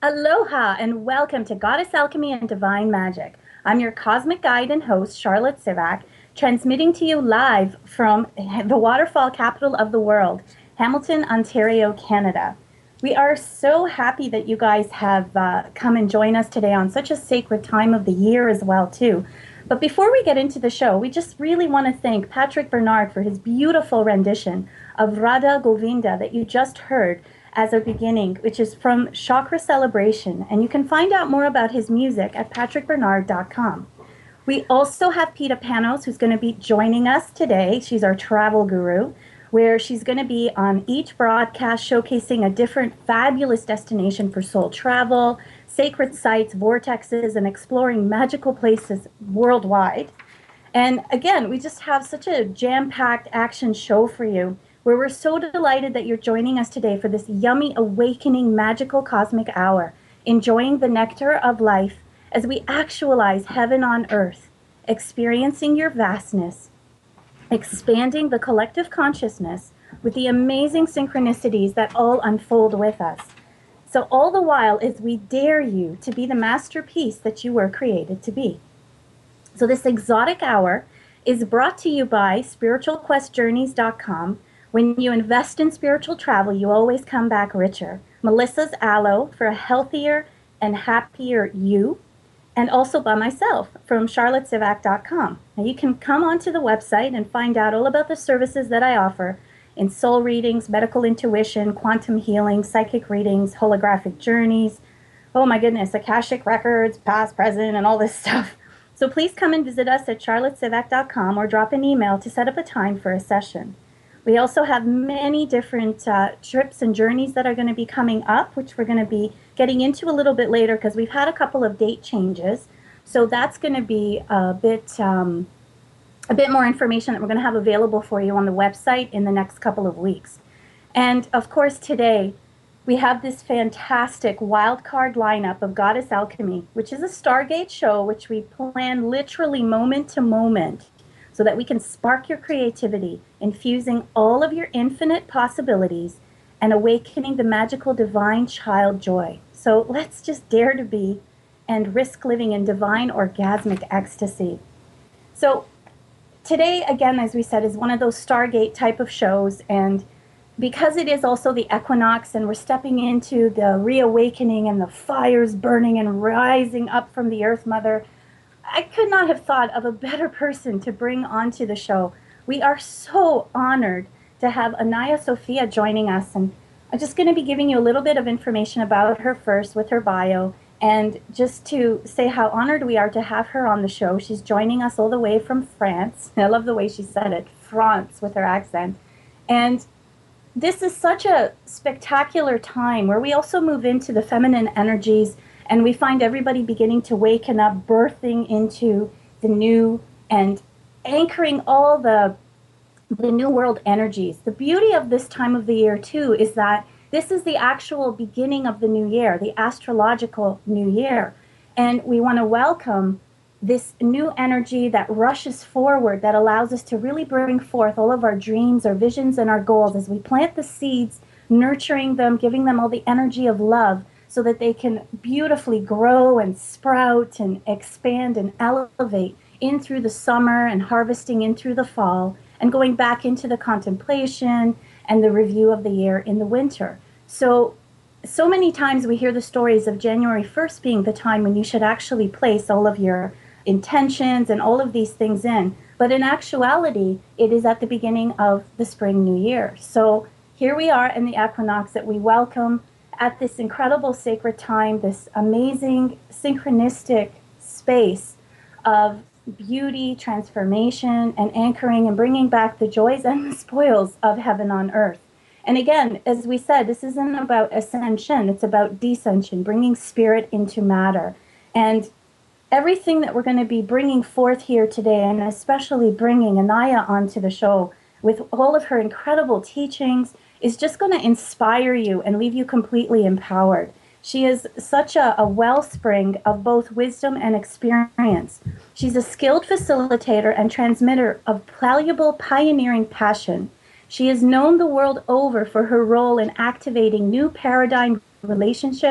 Aloha and welcome to Goddess Alchemy and Divine Magic. I'm your cosmic guide and host, Charlotte Sivak, transmitting to you live from the waterfall capital of the world, Hamilton, Ontario, Canada. We are so happy that you guys have come and join us today on such a sacred time of the year as well, too. But before we get into the show, we just really want to thank Patrick Bernard for his beautiful rendition of Radha Govinda that you just heard as a beginning, which is from Chakra Celebration. And you can find out more about his music at patrickbernard.com. We also have Peta Panos, who's going to be joining us today. She's our travel guru, where she's going to be on each broadcast showcasing a different fabulous destination for soul travel, sacred sites, vortexes, and exploring magical places worldwide. And again, we just have such a jam-packed action show for you, where we're so delighted that you're joining us today for this yummy, awakening, magical cosmic hour, enjoying the nectar of life as we actualize heaven on earth, experiencing your vastness, expanding the collective consciousness with the amazing synchronicities that all unfold with us. So all the while as we dare you to be the masterpiece that you were created to be. So this exotic hour is brought to you by spiritualquestjourneys.com. When you invest in spiritual travel, you always come back richer. Melissa's Aloe for a healthier and happier you. And also by myself from charlottesivak.com. Now you can come onto the website and find out all about the services that I offer in soul readings, medical intuition, quantum healing, psychic readings, holographic journeys. Oh my goodness, Akashic records, past, present, and all this stuff. So please come and visit us at charlottesivak.com or drop an email to set up a time for a session. We also have many different trips and journeys that are going to be coming up, which we're going to be getting into a little bit later because we've had a couple of date changes. So that's going to be a bit more information that we're going to have available for you on the website in the next couple of weeks. And of course, today we have this fantastic wild card lineup of Goddess Alchemy, which is a Stargate show, which we plan literally moment to moment, so that we can spark your creativity, infusing all of your infinite possibilities and awakening the magical divine child joy. So let's just dare to be and risk living in divine orgasmic ecstasy. So today, again, as we said, is one of those Stargate type of shows, and because it is also the equinox and we're stepping into the reawakening and the fires burning and rising up from the Earth Mother, I could not have thought of a better person to bring onto the show. We are so honored to have Anaya Sophia joining us, and I'm just going to be giving you a little bit of information about her first with her bio, and just to say how honored we are to have her on the show. She's joining us all the way from France. I love the way she said it, France, with her accent. And this is such a spectacular time where we also move into the feminine energies, and we find everybody beginning to waken up, birthing into the new and anchoring all the new world energies. The beauty of this time of the year, too, is that this is the actual beginning of the new year, the astrological new year. And we want to welcome this new energy that rushes forward, that allows us to really bring forth all of our dreams, our visions, and our goals as we plant the seeds, nurturing them, giving them all the energy of love, so that they can beautifully grow and sprout and expand and elevate in through the summer and harvesting in through the fall and going back into the contemplation and the review of the year in the winter. So many times we hear the stories of January 1st being the time when you should actually place all of your intentions and all of these things in. But in actuality, it is at the beginning of the spring new year. So here we are in the equinox that we welcome at this incredible sacred time, this amazing synchronistic space of beauty, transformation, and anchoring and bringing back the joys and the spoils of heaven on earth. And again, as we said, this isn't about ascension, it's about descension, bringing spirit into matter. And everything that we're going to be bringing forth here today, and especially bringing Anaya onto the show with all of her incredible teachings, is just going to inspire you and leave you completely empowered. She is such a wellspring of both wisdom and experience. She's a skilled facilitator and transmitter of valuable pioneering passion. She is known the world over for her role in activating new paradigm relationships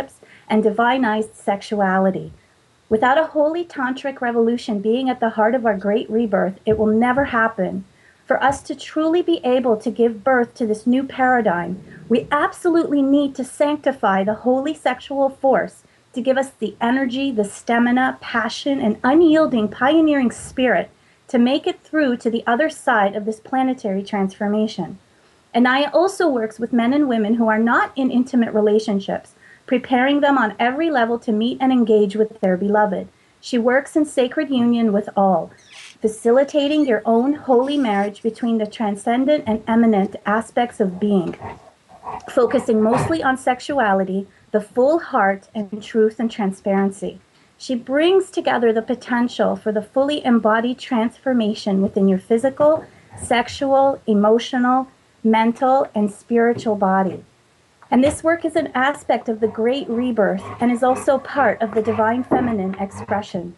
and divinized sexuality. Without a holy tantric revolution being at the heart of our great rebirth, it will never happen. For us to truly be able to give birth to this new paradigm, we absolutely need to sanctify the holy sexual force to give us the energy, the stamina, passion, and unyielding pioneering spirit to make it through to the other side of this planetary transformation. Anaya also works with men and women who are not in intimate relationships, preparing them on every level to meet and engage with their beloved. She works in sacred union with all, facilitating your own holy marriage between the transcendent and eminent aspects of being, focusing mostly on sexuality, the full heart, and truth and transparency. She brings together the potential for the fully embodied transformation within your physical, sexual, emotional, mental, and spiritual body. And this work is an aspect of the great rebirth and is also part of the divine feminine expression.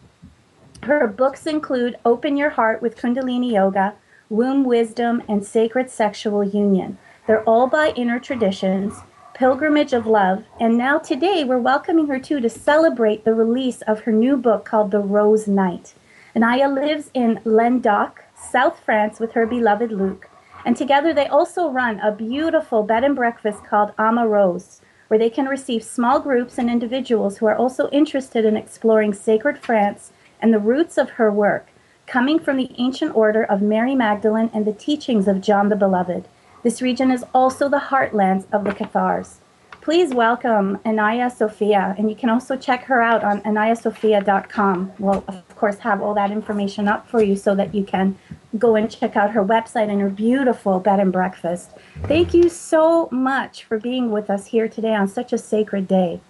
Her books include Open Your Heart with Kundalini Yoga, Womb Wisdom, and Sacred Sexual Union. They're all by Inner Traditions, Pilgrimage of Love, and now today we're welcoming her too to celebrate the release of her new book called The Rose Knight. Anaya lives in Languedoc, South France, with her beloved Luc, and together they also run a beautiful bed and breakfast called Ama Rose, where they can receive small groups and individuals who are also interested in exploring sacred France and the roots of her work, coming from the ancient order of Mary Magdalene and the teachings of John the Beloved. This region is also the heartlands of the Cathars. Please welcome Anaya Sophia, and you can also check her out on anayasophia.com. We'll, of course, have all that information up for you so that you can go and check out her website and her beautiful bed and breakfast. Thank you so much for being with us here today on such a sacred day.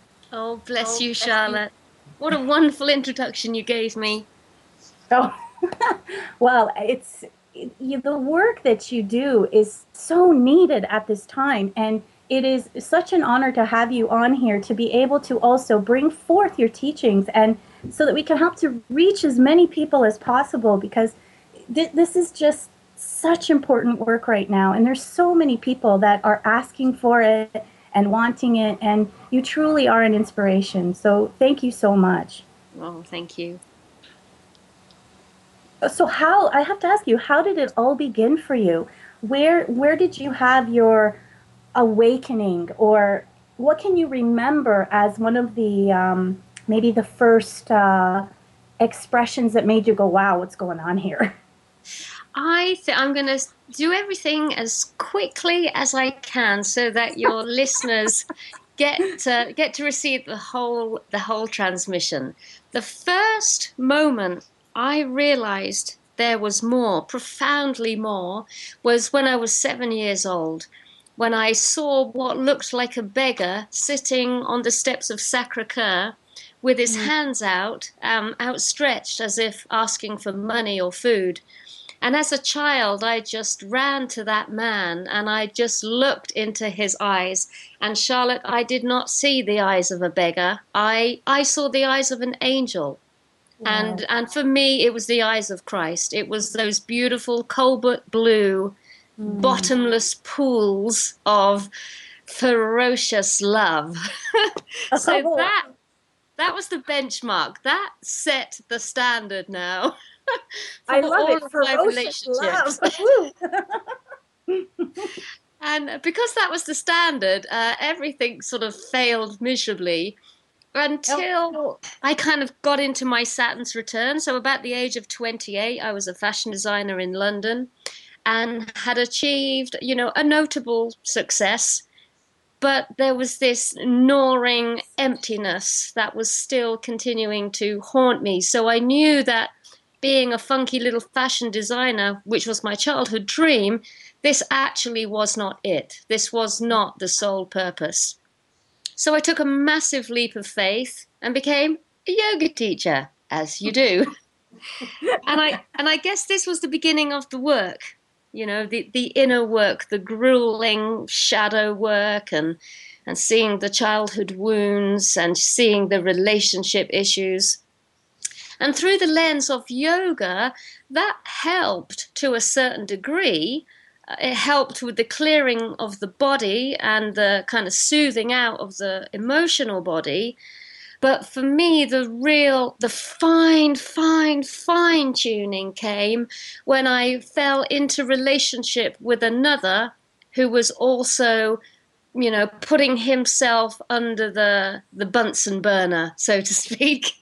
Oh, bless you, Charlotte. What a wonderful introduction you gave me. Oh, well, the work that you do is so needed at this time, and it is such an honor to have you on here to be able to also bring forth your teachings, and so that we can help to reach as many people as possible, because this is just such important work right now, and there's so many people that are asking for it and wanting it, and you truly are an inspiration. So thank you so much. Oh, thank you. So I have to ask you, how did it all begin for you? Where did you have your awakening, or what can you remember as one of the maybe the first expressions that made you go, wow, what's going on here? I'm going to do everything as quickly as I can so that your listeners get to receive the whole transmission. The first moment I realized there was more, profoundly more, was when I was 7 years old, when I saw what looked like a beggar sitting on the steps of Sacre-Cœur with his hands outstretched as if asking for money or food. And as a child, I just ran to that man and I just looked into his eyes. And Charlotte, I did not see the eyes of a beggar. I saw the eyes of an angel. Wow. And for me, it was the eyes of Christ. It was those beautiful cobalt blue, bottomless pools of ferocious love. So that was the benchmark. That set the standard now. I love it. Ferocious love. And because that was the standard, everything sort of failed miserably until I kind of got into my Saturn's return. So about the age of 28, I was a fashion designer in London and had achieved, a notable success. But there was this gnawing emptiness that was still continuing to haunt me. So I knew that being a funky little fashion designer, which was my childhood dream, this actually was not it. This was not the sole purpose. So I took a massive leap of faith and became a yoga teacher, as you do. and I guess this was the beginning of the work, the inner work, the grueling shadow work, and seeing the childhood wounds and seeing the relationship issues. And through the lens of yoga, that helped to a certain degree it helped with the clearing of the body and the kind of soothing out of the emotional body. But for me, the fine tuning came when I fell into relationship with another who was also, putting himself under the Bunsen burner, so to speak.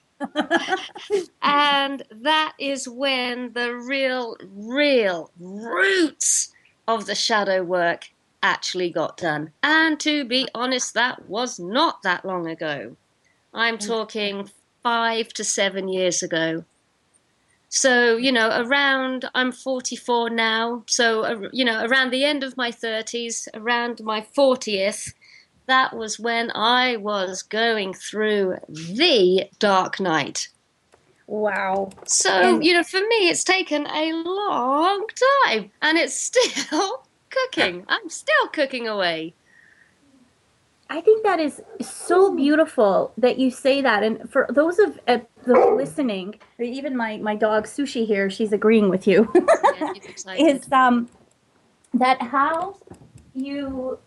And that is when the real roots of the shadow work actually got done. And to be honest, that was not that long ago. I'm talking 5 to 7 years ago. So, I'm 44 now. So, around the end of my 30s, around my 40th, that was when I was going through the dark night. Wow. So, for me, it's taken a long time and it's still cooking. I'm still cooking away. I think that is so beautiful that you say that. And for those of the listening, or even my dog Sushi here, she's agreeing with you. Yeah, she's excited. Is that how you...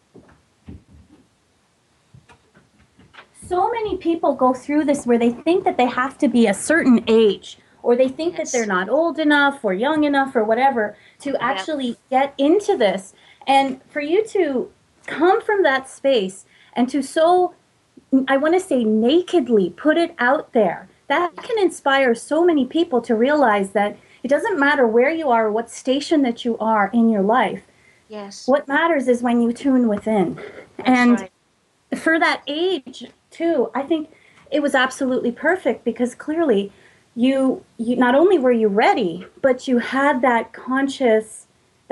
So many people go through this where they think that they have to be a certain age, or they think that they're not old enough or young enough or whatever to actually get into this. And for you to come from that space and to so, I want to say, nakedly put it out there, that can inspire so many people to realize that it doesn't matter where you are or what station that you are in your life. Yes. What matters is when you tune within. That's right. For that age, too, I think it was absolutely perfect because clearly you not only were you ready, but you had that consciousness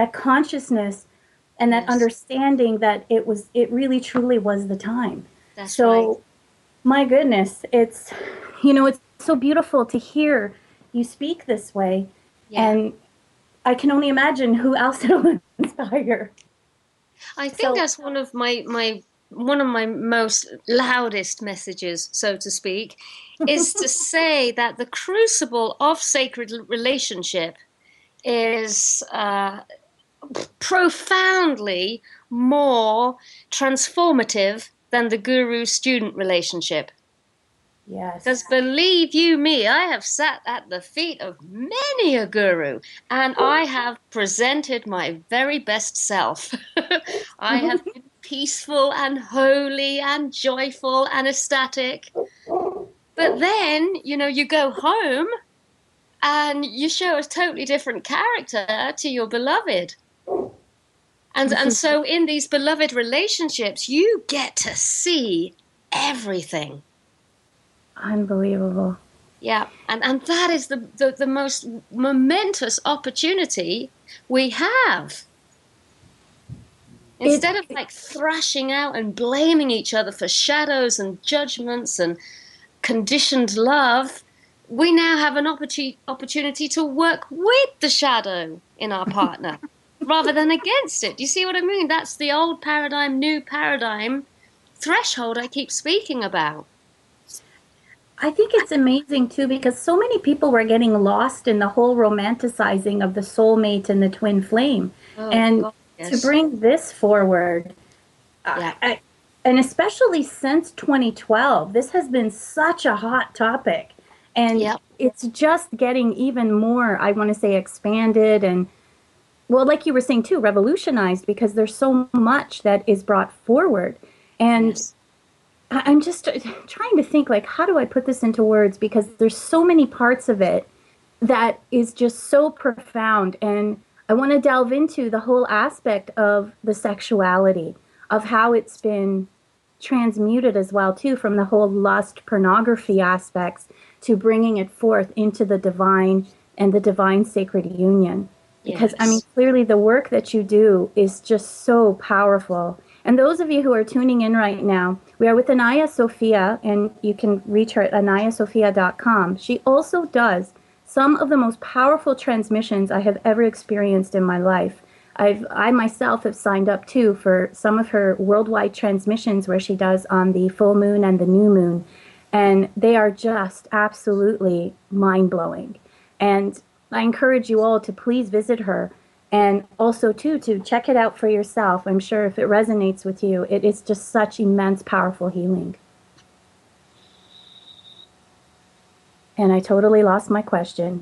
and that understanding that it really truly was the time. That's so right. My goodness, it's so beautiful to hear you speak this way. Yeah. And I can only imagine who else it'll inspire. I think that's one of my most loudest messages, so to speak, is to say that the crucible of sacred relationship is profoundly more transformative than the guru-student relationship. Yes. Because believe you me, I have sat at the feet of many a guru and I have presented my very best self. I have been peaceful and holy and joyful and ecstatic. But then, you go home and you show a totally different character to your beloved. And so in these beloved relationships, you get to see everything. Unbelievable. Yeah, and that is the most momentous opportunity we have. Instead of thrashing out and blaming each other for shadows and judgments and conditioned love, we now have an opportunity to work with the shadow in our partner rather than against it. Do you see what I mean? That's the old paradigm, new paradigm threshold I keep speaking about. I think it's amazing, too, because so many people were getting lost in the whole romanticizing of the soulmate and the twin flame. To bring this forward, and especially since 2012, this has been such a hot topic. And it's just getting even more, I want to say, expanded and, well, like you were saying, too, revolutionized because there's so much that is brought forward. And I'm just trying to think, how do I put this into words? Because there's so many parts of it that is just so profound. And I want to delve into the whole aspect of the sexuality, of how it's been transmuted as well, too, from the whole lust pornography aspects to bringing it forth into the divine and the divine sacred union. Because, clearly the work that you do is just so powerful. And those of you who are tuning in right now, we are with Anaya Sophia, and you can reach her at anayasophia.com. She also does some of the most powerful transmissions I have ever experienced in my life. I myself have signed up, too, for some of her worldwide transmissions where she does on the full moon and the new moon. And they are just absolutely mind-blowing. And I encourage you all to please visit her. And also, too, to check it out for yourself. I'm sure if it resonates with you, it is just such immense, powerful healing. And I totally lost my question.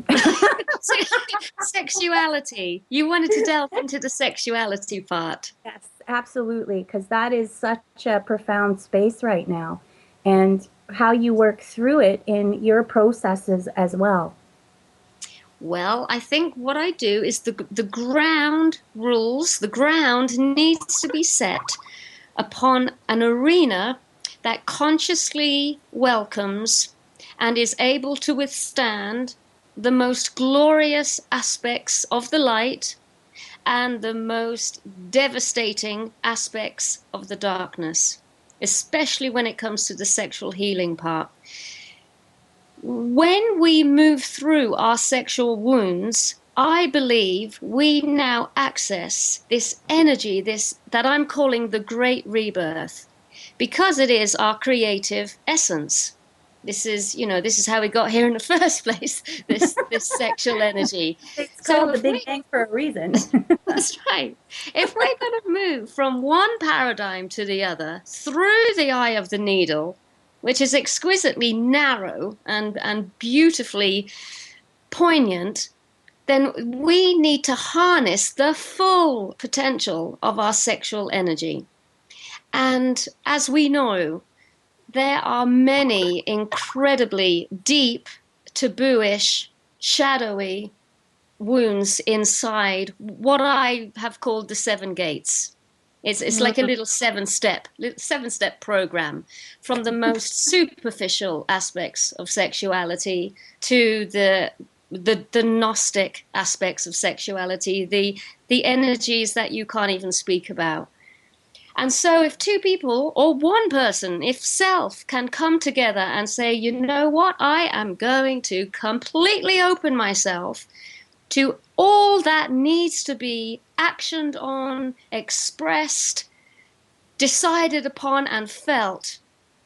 Sexuality. You wanted to delve into the sexuality part. Yes, absolutely, because that is such a profound space right now. And how you work through it in your processes as well. Well, I think what I do is the ground rules, the ground needs to be set upon an arena that consciously welcomes and is able to withstand the most glorious aspects of the light and the most devastating aspects of the darkness, especially when it comes to the sexual healing part. When we move through our sexual wounds, I believe we now access this energy, this that I'm calling the great rebirth, because it is our creative essence. This is how we got here in the first place, this sexual energy. It's So called the if Big we Bang for a reason. that's right. If we're going to move from one paradigm to the other through the eye of the needle, which is exquisitely narrow and beautifully poignant, then we need to harness the full potential of our sexual energy. And as we know, there are many incredibly deep, tabooish, shadowy wounds inside what I have called the seven gates. It's like a little seven step program, from the most superficial aspects of sexuality to the gnostic aspects of sexuality, the energies that you can't even speak about. And so, if two people or one person, if self can come together and say, you know what, I am going to completely open myself to all that needs to be actioned on, expressed, decided upon, and felt,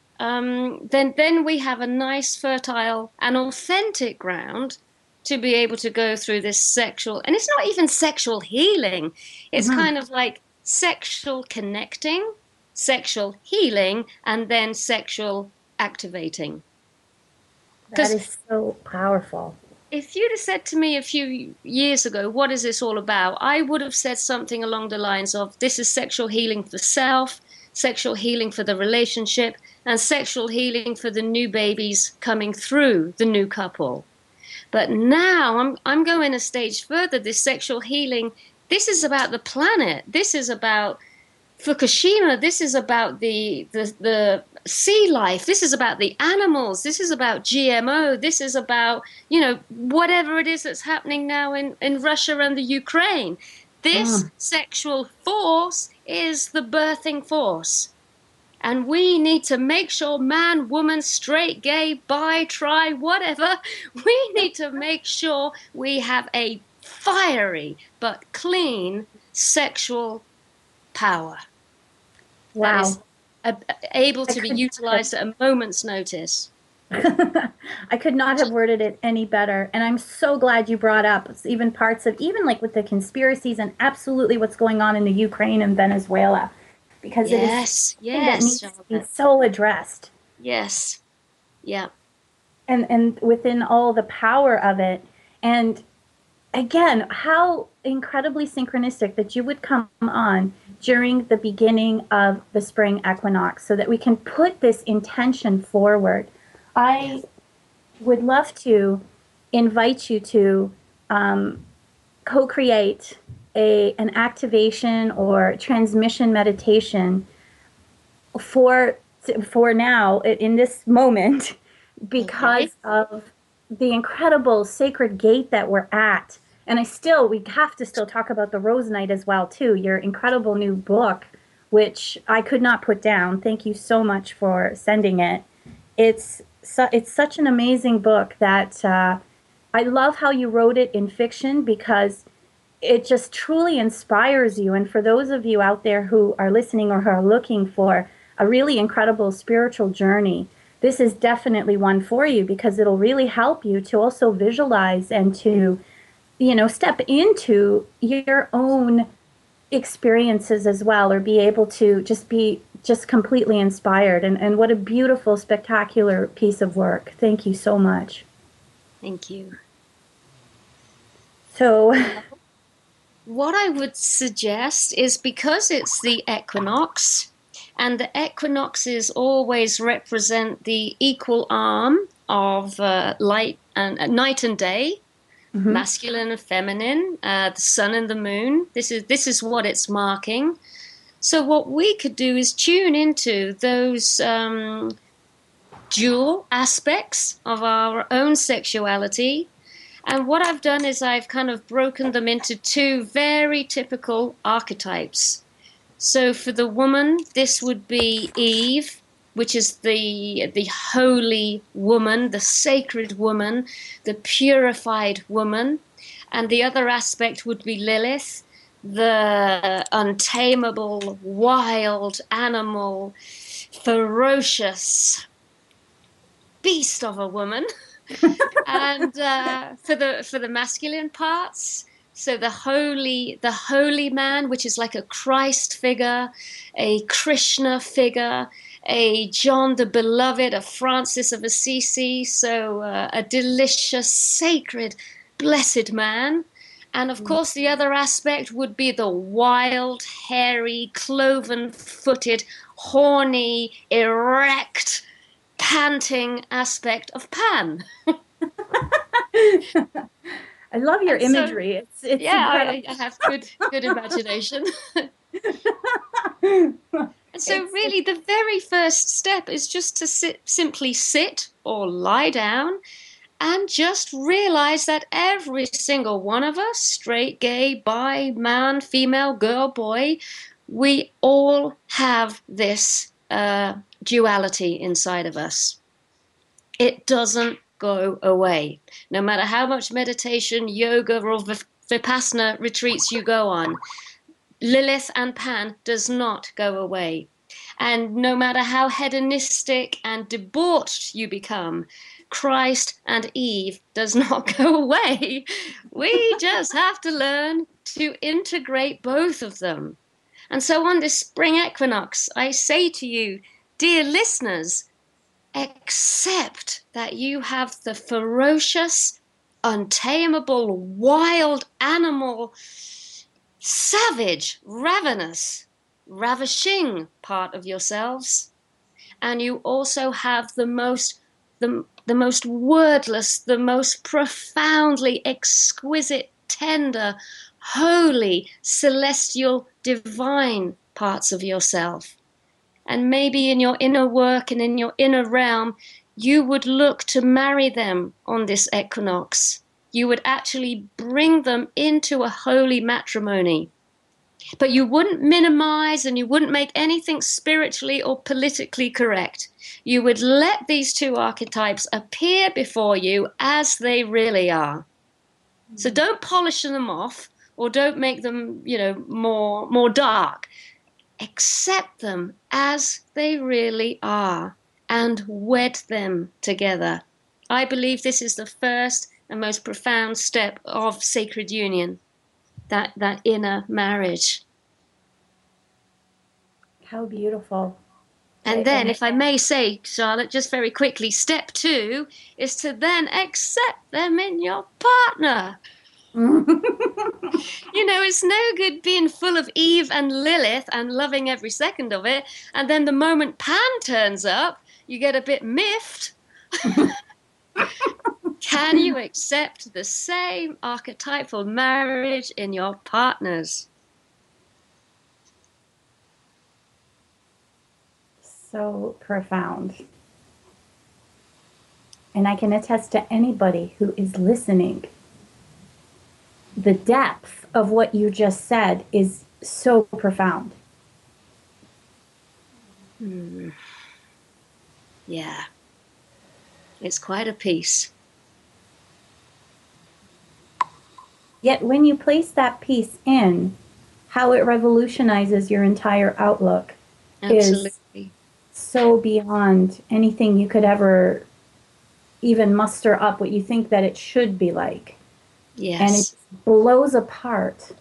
then we have a nice, fertile, and authentic ground to be able to go through this sexual, and it's not even sexual healing. It's kind of like sexual connecting, sexual healing, and then sexual activating. That is so powerful. If you'd have said to me a few years ago, what is this all about? I would have said something along the lines of, this is sexual healing for self, sexual healing for the relationship, and sexual healing for the new babies coming through the new couple. But now I'm going a stage further. This sexual healing, this is about the planet. This is about Fukushima. This is about the sea life. This is about the animals. This is about GMO. This is about, whatever it is that's happening now in Russia and the Ukraine. This sexual force is the birthing force. And we need to make sure, man, woman, straight, gay, bi, tri, whatever, we need to make sure we have a fiery but clean sexual power. Wow. That is able to be utilized at a moment's notice. I could not have worded it any better. And I'm so glad you brought up even parts of, even like with the conspiracies and absolutely what's going on in the Ukraine and Venezuela. Because it is something that needs to be so addressed. Yes. Yeah. And within all the power of it. And again, how incredibly synchronistic that you would come on during the beginning of the spring equinox so that we can put this intention forward. I would love to invite you to co-create an activation or transmission meditation for now in this moment, because of the incredible sacred gate that we're at. And we have to still talk about the Rose Night as well too, your incredible new book, which I could not put down. Thank you so much for sending it. It's such an amazing book that I love how you wrote it in fiction, because it just truly inspires you. And for those of you out there who are listening or who are looking for a really incredible spiritual journey, this is definitely one for you, because it'll really help you to also visualize and to, step into your own experiences as well, or be able to be just completely inspired. And what a beautiful, spectacular piece of work. Thank you so much. Thank you. So what I would suggest is, because it's the equinox, and the equinoxes always represent the equal arm of light and night and day, masculine and feminine, the sun and the moon. This is what it's marking. So what we could do is tune into those dual aspects of our own sexuality. And what I've done is I've kind of broken them into two very typical archetypes. So for the woman, this would be Eve, which is the holy woman, the sacred woman, the purified woman. And the other aspect would be Lilith, the untamable, wild animal, ferocious beast of a woman. And for the masculine parts, so the holy man, which is like a Christ figure, a Krishna figure, a John the Beloved, a Francis of Assisi, so a delicious, sacred, blessed man. And of course, the other aspect would be the wild, hairy, cloven-footed, horny, erect, panting aspect of Pan. I love your imagery. It's I have good imagination. And so really the very first step is just to simply sit or lie down and just realize that every single one of us, straight, gay, bi, man, female, girl, boy, we all have this duality inside of us. It doesn't go away. No matter how much meditation, yoga, or vipassana retreats you go on, Lilith and Pan does not go away. And no matter how hedonistic and debauched you become, Christ and Eve does not go away. We just have to learn to integrate both of them. And so on this spring equinox, I say to you, dear listeners, accept that you have the ferocious, untamable, wild animal, savage, ravenous, ravishing part of yourselves. And you also have the most wordless, the most profoundly exquisite, tender, holy, celestial, divine parts of yourself. And maybe in your inner work and in your inner realm, you would look to marry them on this equinox. You would actually bring them into a holy matrimony. But you wouldn't minimize and you wouldn't make anything spiritually or politically correct. You would let these two archetypes appear before you as they really are. So don't polish them off or don't make them, more dark. Accept them as they really are and wed them together. I believe this is the first and most profound step of sacred union, that inner marriage. How beautiful. And then, if I may say, Charlotte, just very quickly, step 2 is to then accept them in your partner. It's no good being full of Eve and Lilith and loving every second of it, and then the moment Pan turns up, you get a bit miffed. Can you accept the same archetypal marriage in your partners? So profound. And I can attest to anybody who is listening, the depth of what you just said is so profound. Yeah. It's quite a piece. Yet when you place that piece in, how it revolutionizes your entire outlook. Absolutely. Is so beyond anything you could ever even muster up what you think that it should be like. Yes. And blows apart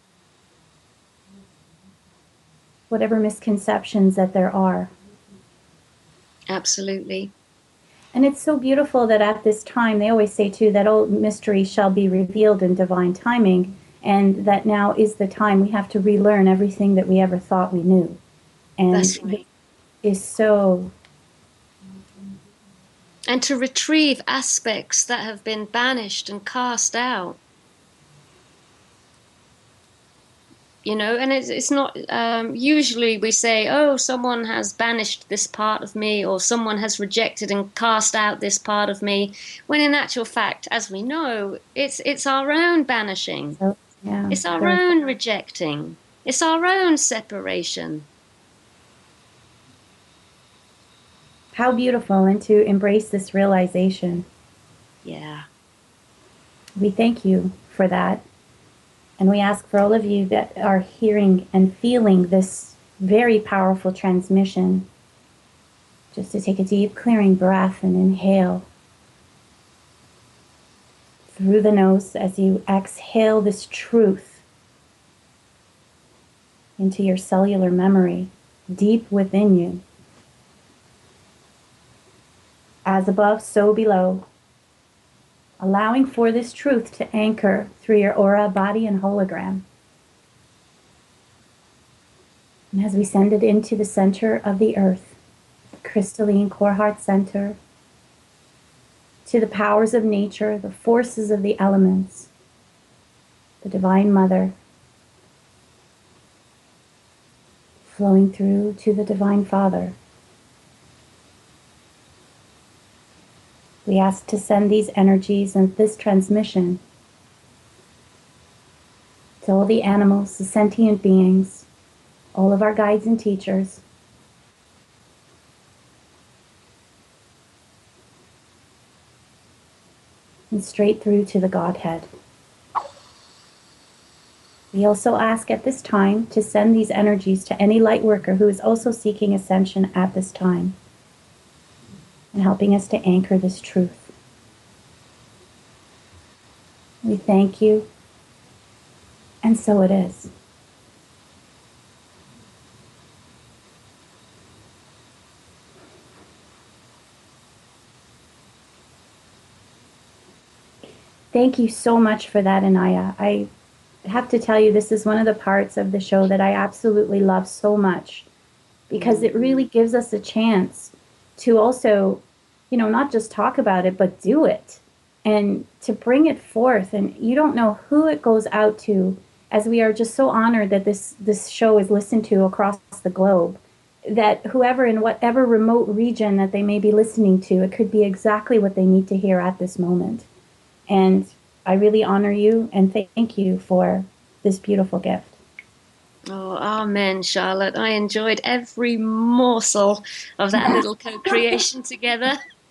whatever misconceptions that there are. Absolutely. And it's so beautiful that at this time, they always say too, that all mystery shall be revealed in divine timing, and that now is the time we have to relearn everything that we ever thought we knew. And That's right. is so. And to retrieve aspects that have been banished and cast out. You know, and it's not, usually we say, oh, someone has banished this part of me, or someone has rejected and cast out this part of me, when in actual fact, as we know, it's our own banishing, So, yeah, it's our very, own rejecting, it's our own separation. how beautiful, and to embrace this realization. Yeah. We thank you for that. And we ask for all of you that are hearing and feeling this very powerful transmission, just to take a deep clearing breath and inhale through the nose as you exhale this truth into your cellular memory, deep within you. As above, so below. Allowing for this truth to anchor through your aura, body, and hologram. And as we send it into the center of the earth, the crystalline core heart center, to the powers of nature, the forces of the elements, the Divine Mother, flowing through to the Divine Father. We ask to send these energies and this transmission to all the animals, the sentient beings, all of our guides and teachers, and straight through to the Godhead. We also ask at this time to send these energies to any light worker who is also seeking ascension at this time, and helping us to anchor this truth. We thank you, and so it is. Thank you so much for that, Anaya. I have to tell you, this is one of the parts of the show that I absolutely love so much, because it really gives us a chance to also, not just talk about it, but do it, and to bring it forth. And you don't know who it goes out to, as we are just so honored that this show is listened to across the globe, that whoever in whatever remote region that they may be listening to, it could be exactly what they need to hear at this moment. And I really honor you and thank you for this beautiful gift. Oh, amen, Charlotte. I enjoyed every morsel of that little co-creation together.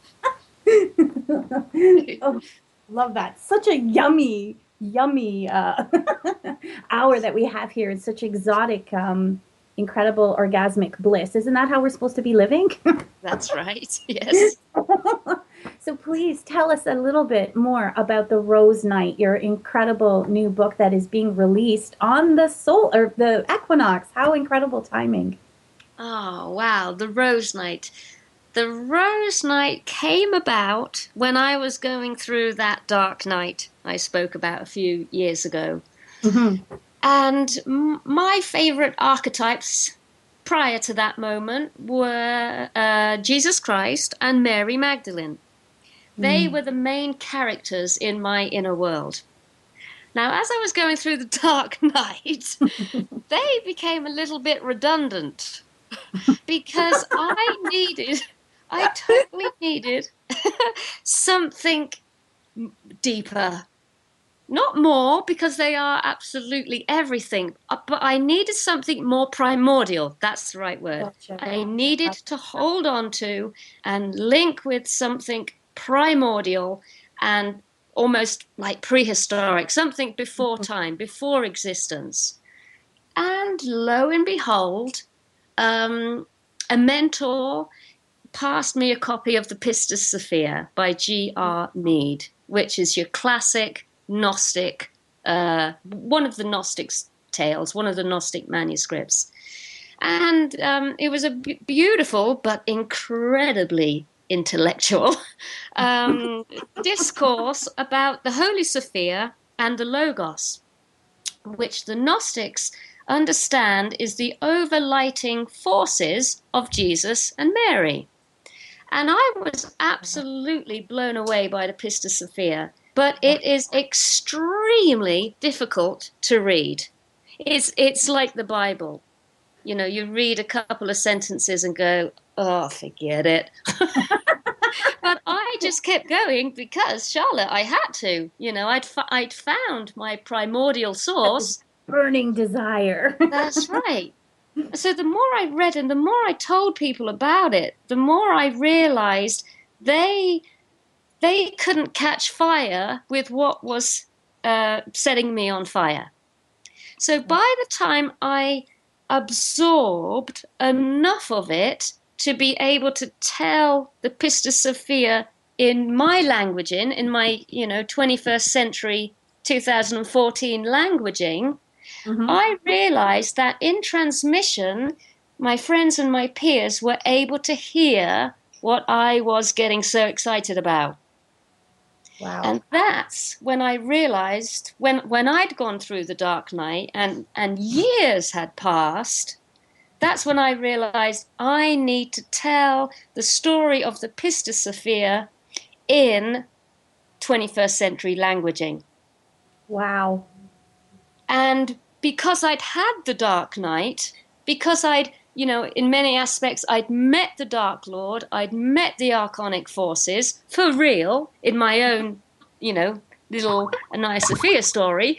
Oh, love that. Such a yummy, yummy hour that we have here. It's such exotic, incredible orgasmic bliss. Isn't that how we're supposed to be living? That's right. Yes. So please tell us a little bit more about the Rose Night, your incredible new book that is being released on the equinox. How incredible timing. Oh, wow. The Rose Night. The Rose Night came about when I was going through that dark night I spoke about a few years ago. Mm-hmm. And my favorite archetypes prior to that moment were Jesus Christ and Mary Magdalene. They were the main characters in my inner world. Now, as I was going through the dark night, they became a little bit redundant because I totally needed something deeper. Not more, because they are absolutely everything, but I needed something more primordial. That's the right word. Gotcha. I needed to hold on to and link with something primordial and almost like prehistoric, something before time, before existence. And lo and behold, a mentor passed me a copy of the Pistis Sophia by G.R. Mead, which is your classic Gnostic one of the Gnostics' tales, one of the Gnostic manuscripts. And it was a beautiful but incredibly intellectual discourse about the Holy Sophia and the Logos, which the Gnostics understand is the overlighting forces of Jesus and Mary. And I was absolutely blown away by the Pistis Sophia, but it is extremely difficult to read. It's like the Bible. You know, you read a couple of sentences and go, oh, forget it. But I just kept going because, Charlotte, I had to. You know, I'd found my primordial source. Burning desire. That's right. So the more I read and the more I told people about it, the more I realized they couldn't catch fire with what was setting me on fire. So by the time I absorbed enough of it to be able to tell the Pistis Sophia in my language, in my 21st century 2014 languaging, I realized that in transmission, my friends and my peers were able to hear what I was getting so excited about. Wow. And that's when I realized, when I'd gone through the dark night and years had passed, that's when I realized I need to tell the story of the Pistis Sophia in 21st century languaging. Wow. And because I'd had the dark night, because I'd, in many aspects, I'd met the Dark Lord, I'd met the Archonic forces for real in my own, little Anaya Sophia story.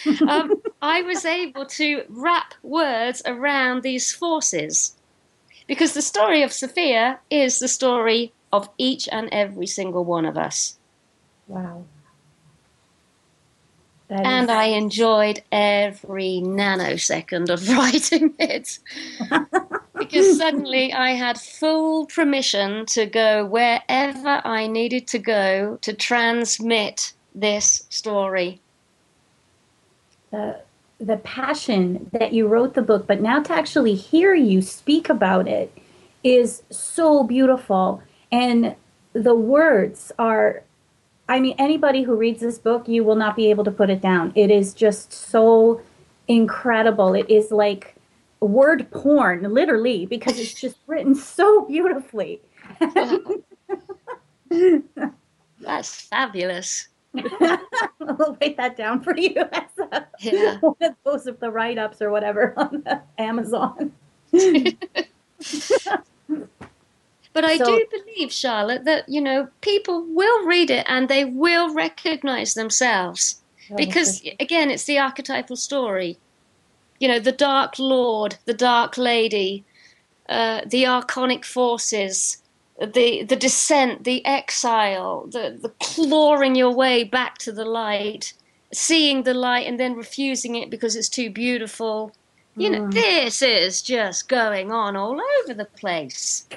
I was able to wrap words around these forces, because the story of Sophia is the story of each and every single one of us. Wow. And I enjoyed every nanosecond of writing it, because suddenly I had full permission to go wherever I needed to go to transmit this story. The passion that you wrote the book, but now to actually hear you speak about it is so beautiful. And the words are, anybody who reads this book, you will not be able to put it down. It is just so incredible. It is like word porn, literally, because it's just written so beautifully. That's fabulous. I'll write that down for you as one of those of the write-ups or whatever on Amazon. But I do believe, Charlotte, that, people will read it and they will recognize themselves. Because, again, it's the archetypal story. The Dark Lord, the Dark Lady, the Archonic forces, the descent, the exile, the clawing your way back to the light, seeing the light and then refusing it because it's too beautiful. This is just going on all over the place.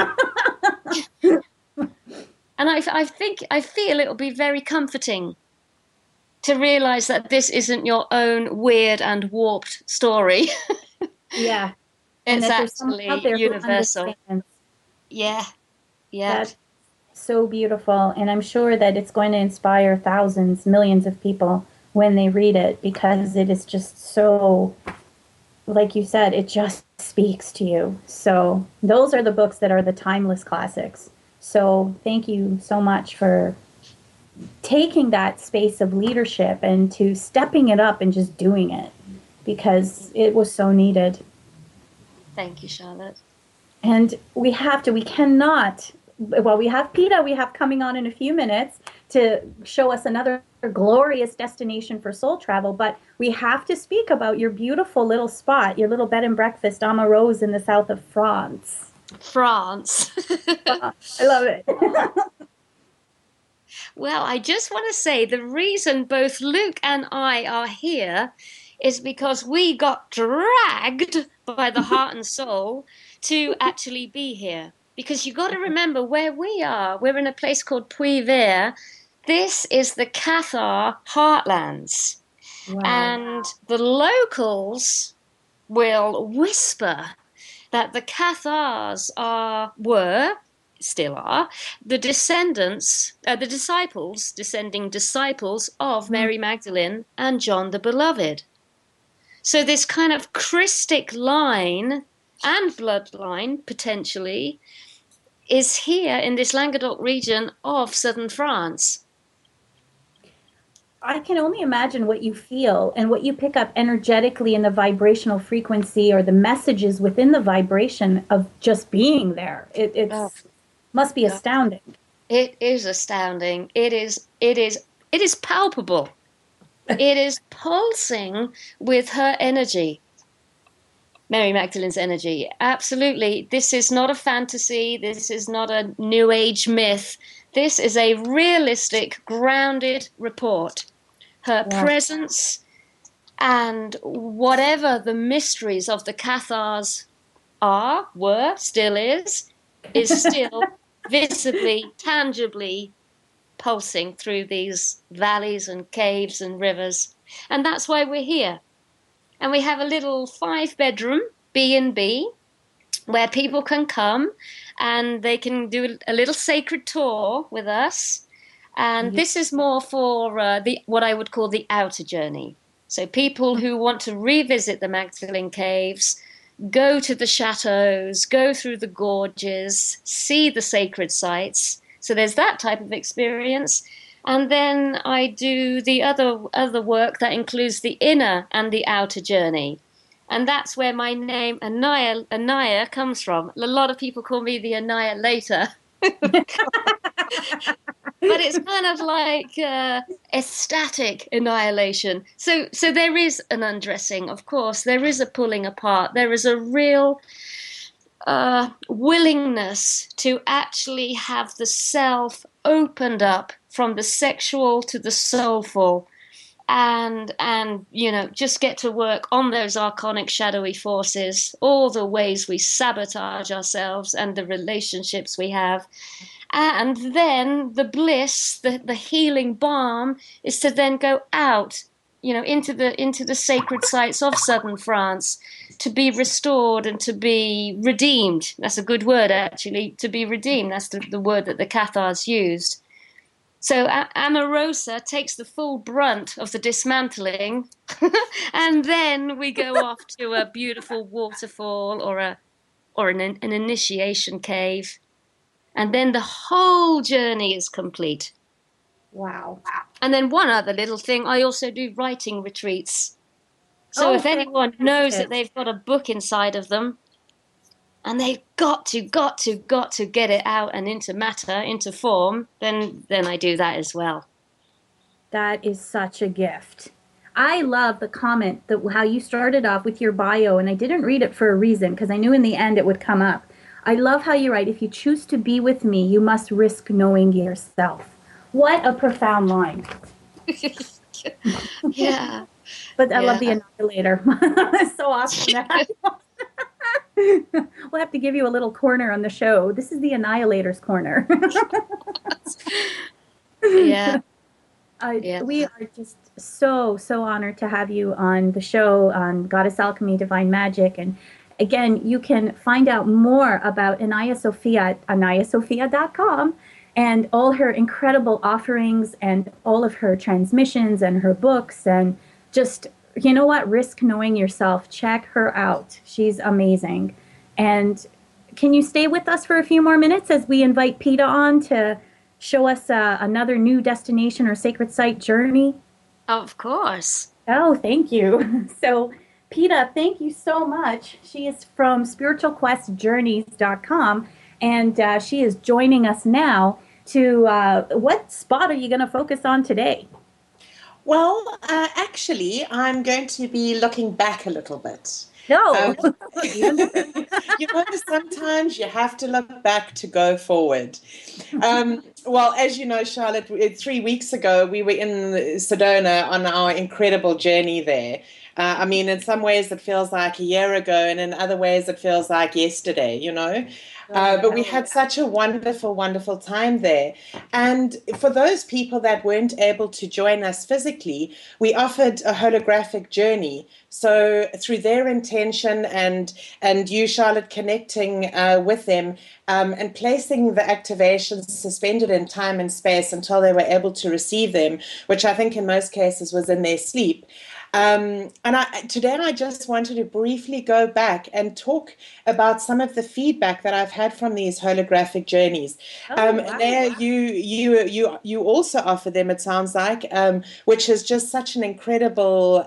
And I feel it'll be very comforting to realize that this isn't your own weird and warped story. Yeah. It's actually universal. Yeah. That's so beautiful. And I'm sure that it's going to inspire thousands, millions of people when they read it, because it is just so, like you said, it just speaks to you. So those are the books that are the timeless classics. So thank you so much for taking that space of leadership and to stepping it up and just doing it, because it was so needed. Thank you, Charlotte. And we have PETA, we have coming on in a few minutes to show us another glorious destination for soul travel, but we have to speak about your beautiful little spot, your little bed and breakfast, Amarose, in the south of France. France. I love it. Well, I just want to say the reason both Luke and I are here is because we got dragged by the heart and soul to actually be here. Because you got to remember where we are. We're in a place called Puy-Vert. This is the Cathar heartlands. Wow. And the locals will whisper that the Cathars still are, the descending disciples of Mary Magdalene and John the Beloved. So this kind of Christic line and bloodline, potentially, is here in this Languedoc region of southern France. I can only imagine what you feel and what you pick up energetically in the vibrational frequency or the messages within the vibration of just being there. It must be astounding. It is astounding. It is palpable. It is pulsing with her energy. Mary Magdalene's energy. Absolutely. This is not a fantasy. This is not a New Age myth. This is a realistic, grounded report. Her presence and whatever the mysteries of the Cathars still is still visibly, tangibly pulsing through these valleys and caves and rivers. And that's why we're here. And we have a little 5-bedroom B&B where people can come and they can do a little sacred tour with us. And this is more for what I would call the outer journey. So people who want to revisit the Magdalene Caves, go to the chateaus, go through the gorges, see the sacred sites. So there's that type of experience. And then I do the other work that includes the inner and the outer journey. And that's where my name, Anaya, comes from. A lot of people call me the Annihilator. But it's kind of like ecstatic annihilation. So there is an undressing, of course. There is a pulling apart. There is a real willingness to actually have the self opened up from the sexual to the soulful, and just get to work on those archonic shadowy forces, all the ways we sabotage ourselves and the relationships we have. And then the bliss, the healing balm, is to then go out, into the sacred sites of southern France, to be restored and to be redeemed. That's a good word, actually, to be redeemed. That's the word that the Cathars used. So Amorosa takes the full brunt of the dismantling, and then we go off to a beautiful waterfall or an initiation cave. And then the whole journey is complete. Wow. And then one other little thing, I also do writing retreats. So if anyone knows that they've got a book inside of them and they've got to get it out and into matter, into form, then I do that as well. That is such a gift. I love the comment, how you started off with your bio, and I didn't read it for a reason because I knew in the end it would come up. I love how you write, if you choose to be with me, you must risk knowing yourself. What a profound line. Yeah. But I love the Annihilator. So awesome. We'll have to give you a little corner on the show. This is the Annihilator's corner. Yeah. We are just so honored to have you on the show on Goddess Alchemy Divine Magic. And again, you can find out more about Anaya Sophia at anayasophia.com and all her incredible offerings and all of her transmissions and her books. And just, risk knowing yourself. Check her out. She's amazing. And can you stay with us for a few more minutes as we invite Peta on to show us another new destination or sacred site journey? Of course. Oh, thank you. So, Peta, thank you so much. She is from spiritualquestjourneys.com, and she is joining us now to, what spot are you going to focus on today? Well, actually, I'm going to be looking back a little bit. No. Sometimes you have to look back to go forward. Well, as you know, Charlotte, 3 weeks ago, we were in Sedona on our incredible journey there. I mean, in some ways it feels like a year ago, and in other ways it feels like yesterday, you know. But we had such a wonderful, wonderful time there. And for those people that weren't able to join us physically, we offered a holographic journey. So through their intention and you, Charlotte, connecting with them and placing the activations suspended in time and space until they were able to receive them, which I think in most cases was in their sleep. Today I just wanted to briefly go back and talk about some of the feedback that I've had from these holographic journeys. Leah, you also offer them, it sounds like, which is just such an incredible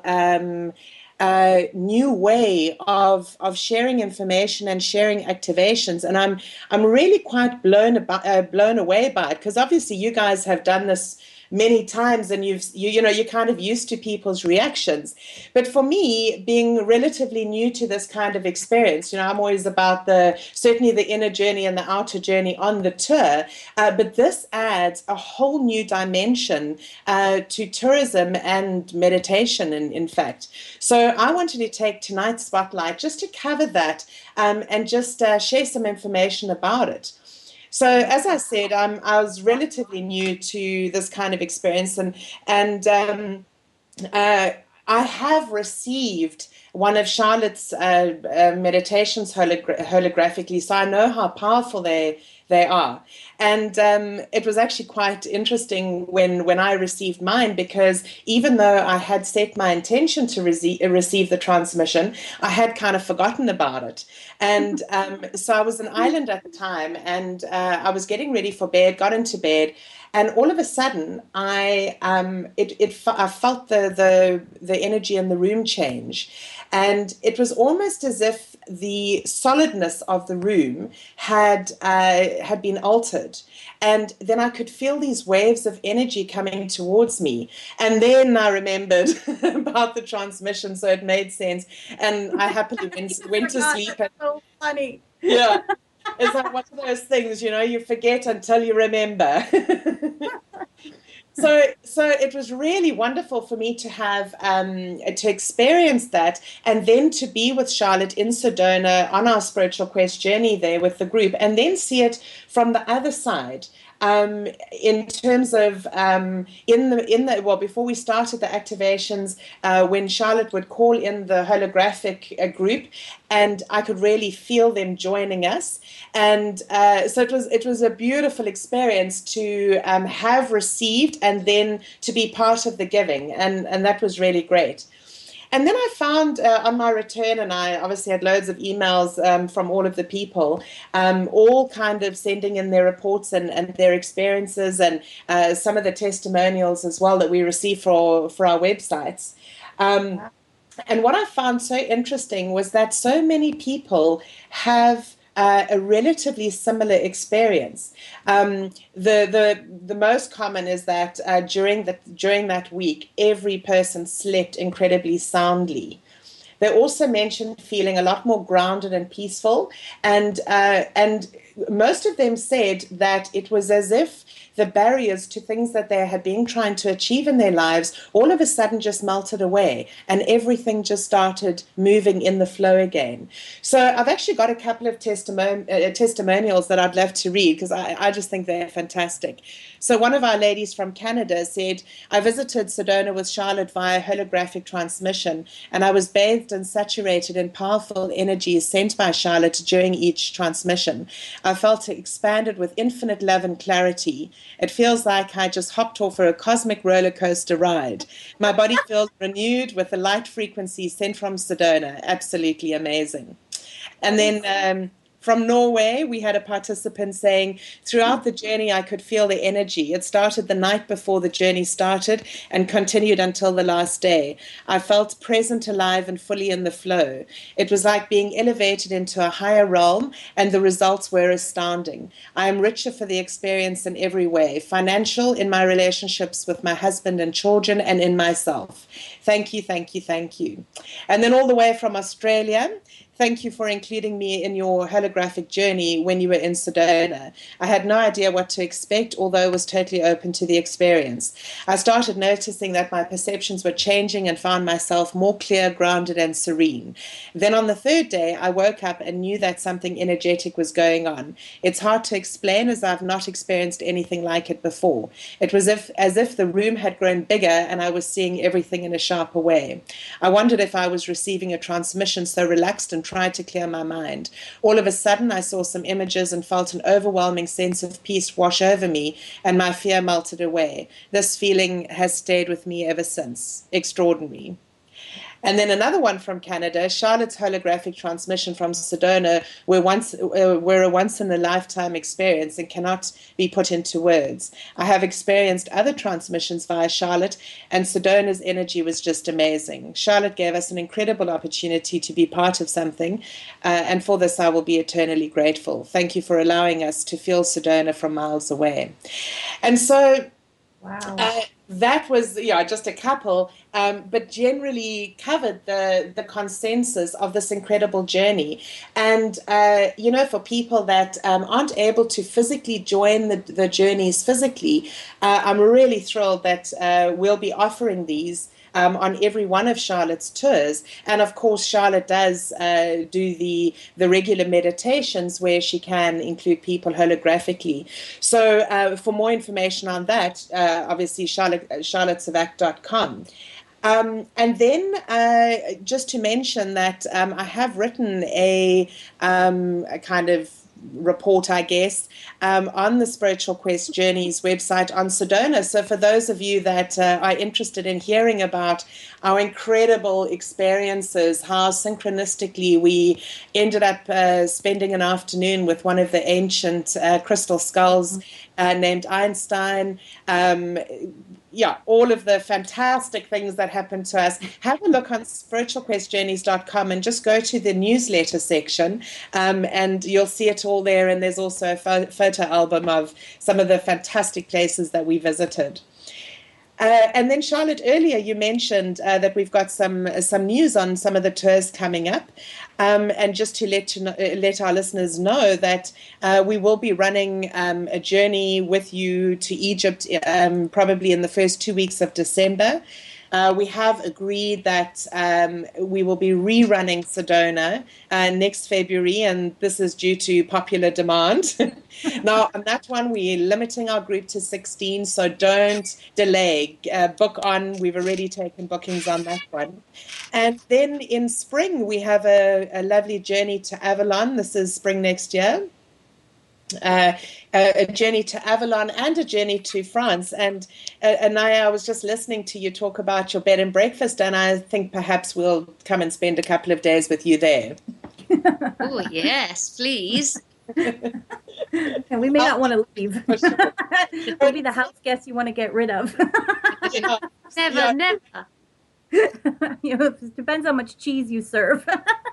new way of sharing information and sharing activations, and I'm really quite blown away by it, because obviously you guys have done this many times, and you're kind of used to people's reactions. But for me, being relatively new to this kind of experience, I'm always about certainly the inner journey and the outer journey on the tour. But this adds a whole new dimension to tourism and meditation, in fact. So I wanted to take tonight's spotlight just to cover that and just share some information about it. So, as I said, I was relatively new to this kind of experience, and I have received one of Charlotte's meditations holographically, so I know how powerful they are. And it was actually quite interesting when I received mine, because even though I had set my intention to receive the transmission, I had kind of forgotten about it. And so I was in Ireland at the time, and I was getting ready for bed, got into bed, and all of a sudden I felt the energy in the room change. And it was almost as if the solidness of the room had been altered. And then I could feel these waves of energy coming towards me. And then I remembered about the transmission, so it made sense. And I happily went to sleep. That's so funny. Yeah. It's like one of those things, you forget until you remember. So it was really wonderful for me to have to experience that, and then to be with Charlotte in Sedona on our spiritual quest journey there with the group, and then see it from the other side. In terms of before we started the activations, when Charlotte would call in the holographic group, and I could really feel them joining us, and so it was a beautiful experience to have received and then to be part of the giving, and that was really great. And then I found on my return, and I obviously had loads of emails from all of the people, all kind of sending in their reports and their experiences, and some of the testimonials as well that we receive for our websites. And what I found so interesting was that so many people have a relatively similar experience. The most common is that during that week, every person slept incredibly soundly. They also mentioned feeling a lot more grounded and peaceful, and most of them said that it was as if the barriers to things that they had been trying to achieve in their lives all of a sudden just melted away, and everything just started moving in the flow again. So I've actually got a couple of testimonials that I'd love to read, because I just think they're fantastic. So one of our ladies from Canada said, I visited Sedona with Charlotte via holographic transmission, and I was bathed and saturated in powerful energies sent by Charlotte during each transmission. I felt expanded with infinite love and clarity. It feels like I just hopped off for a cosmic roller coaster ride. My body feels renewed with the light frequency sent from Sedona. Absolutely amazing. And then from Norway, we had a participant saying, throughout the journey, I could feel the energy. It started the night before the journey started and continued until the last day. I felt present, alive, and fully in the flow. It was like being elevated into a higher realm, and the results were astounding. I am richer for the experience in every way, financial, in my relationships with my husband and children, and in myself. Thank you, thank you, thank you. And then all the way from Australia, thank you for including me in your holographic journey when you were in Sedona. I had no idea what to expect, although I was totally open to the experience. I started noticing that my perceptions were changing and found myself more clear, grounded, and serene. Then on the third day, I woke up and knew that something energetic was going on. It's hard to explain, as I've not experienced anything like it before. It was as if the room had grown bigger and I was seeing everything in a sharper way. I wondered if I was receiving a transmission, so relaxed and tried to clear my mind. All of a sudden, I saw some images and felt an overwhelming sense of peace wash over me, and my fear melted away. This feeling has stayed with me ever since. Extraordinary. And then another one from Canada, Charlotte's holographic transmission from Sedona were a once-in-a-lifetime experience and cannot be put into words. I have experienced other transmissions via Charlotte, and Sedona's energy was just amazing. Charlotte gave us an incredible opportunity to be part of something, and for this I will be eternally grateful. Thank you for allowing us to feel Sedona from miles away. And so... Wow. That was just a couple, but generally covered the consensus of this incredible journey. And, for people that aren't able to physically join the journeys physically, I'm really thrilled that we'll be offering these on every one of Charlotte's tours. And of course, Charlotte does do the regular meditations where she can include people holographically. So for more information on that, obviously charlottesavac.com. And then just to mention that I have written a kind of report, I guess, on the Spiritual Quest Journeys website on Sedona. So for those of you that are interested in hearing about our incredible experiences, how synchronistically we ended up spending an afternoon with one of the ancient crystal skulls named Einstein, all of the fantastic things that happened to us. Have a look on spiritualquestjourneys.com and just go to the newsletter section, and you'll see it all there. And there's also a photo album of some of the fantastic places that we visited. And then, Charlotte, earlier you mentioned that we've got some news on some of the tours coming up. And just to let our listeners know that we will be running a journey with you to Egypt probably in the first 2 weeks of December. We have agreed that we will be rerunning Sedona next February, and this is due to popular demand. Now, on that one, we're limiting our group to 16, so don't delay. Book on. We've already taken bookings on that one. And then in spring, we have a lovely journey to Avalon. This is spring next year. A journey to Avalon and a journey to France. And Anaya, I was just listening to you talk about your bed and breakfast, and I think perhaps we'll come and spend a couple of days with you there. Oh, yes, please. And we may not want to leave. We'll be the house guests you want to get rid of. Never. It depends how much cheese you serve.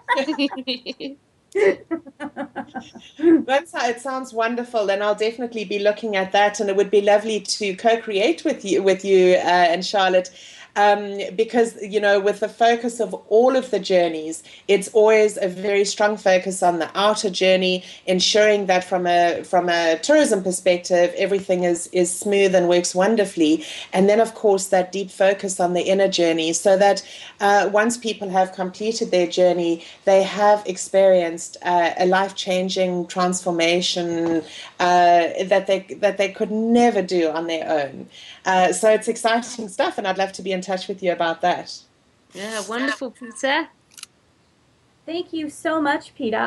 It sounds wonderful, and I'll definitely be looking at that. And it would be lovely to co-create with you and Charlotte. Because, with the focus of all of the journeys, it's always a very strong focus on the outer journey, ensuring that from a tourism perspective, everything is smooth and works wonderfully. And then, of course, that deep focus on the inner journey, so that once people have completed their journey, they have experienced a life-changing transformation that they could never do on their own. So it's exciting stuff, and I'd love to be in touch with you about that. Yeah, wonderful, Peter. Thank you so much, Peter.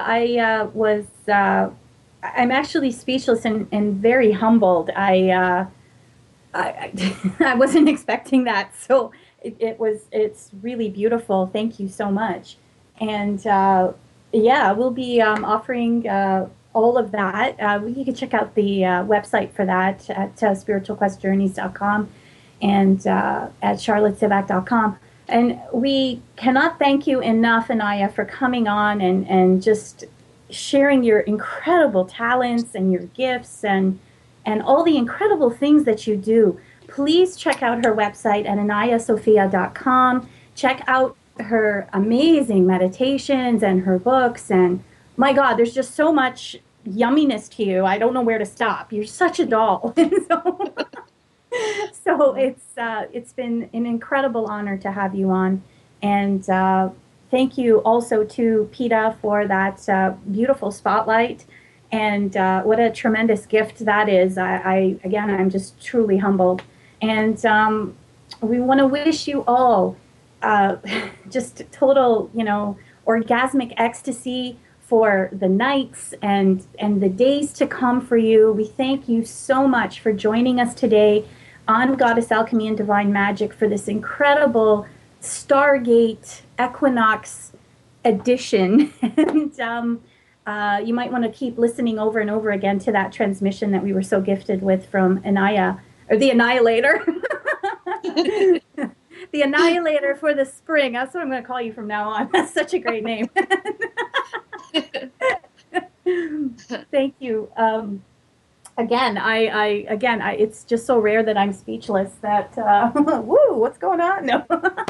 I'm actually speechless and very humbled. I wasn't expecting that, so it's really beautiful. Thank you so much. And we'll be offering all of that. You can check out the website for that at spiritualquestjourneys.com and at charlottesavac.com. And we cannot thank you enough, Anaya, for coming on and just sharing your incredible talents and your gifts and all the incredible things that you do. Please check out her website at anayasophia.com. Check out her amazing meditations and her books, and my God, there's just so much yumminess to you. I don't know where to stop. You're such a doll. So it's been an incredible honor to have you on, and thank you also to PETA for that beautiful spotlight, and what a tremendous gift that is. I'm just truly humbled, and we want to wish you all just total, orgasmic ecstasy for the nights and the days to come for you. We thank you so much for joining us today on Goddess Alchemy and Divine Magic for this incredible Stargate Equinox edition. And you might want to keep listening over and over again to that transmission that we were so gifted with from Anaya, or the Annihilator. The Annihilator for the spring. That's what I'm going to call you from now on. That's such a great name. Thank you. Again, it's just so rare that I'm speechless that, woo, what's going on? No.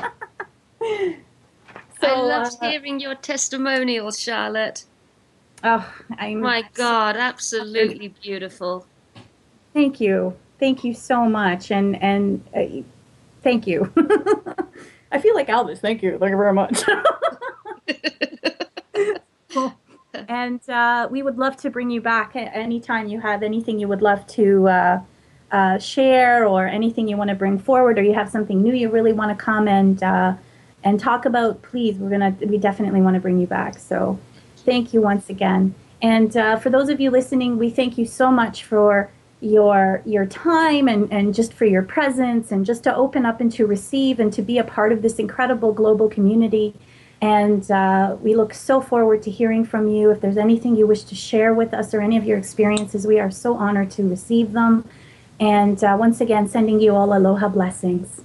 So, I loved hearing your testimonials, Charlotte. Oh, my God, absolutely beautiful. Thank you. Thank you so much. And thank you. I feel like Elvis. Thank you. Thank you very much. And we would love to bring you back anytime you have anything you would love to share, or anything you want to bring forward, or you have something new you really want to come and talk about. Please, we definitely want to bring you back. So thank you once again. And for those of you listening, we thank you so much for your time and just for your presence, and just to open up and to receive and to be a part of this incredible global community. And we look so forward to hearing from you. If there's anything you wish to share with us, or any of your experiences, we are so honored to receive them. And once again, sending you all aloha blessings.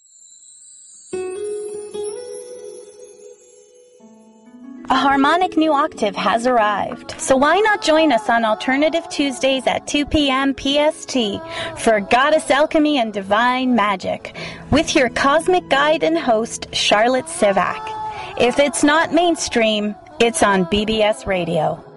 A harmonic new octave has arrived, so why not join us on Alternative Tuesdays at 2 p.m. PST for Goddess Alchemy and Divine Magic with your cosmic guide and host, Charlotte Sivak. If it's not mainstream, it's on BBS Radio.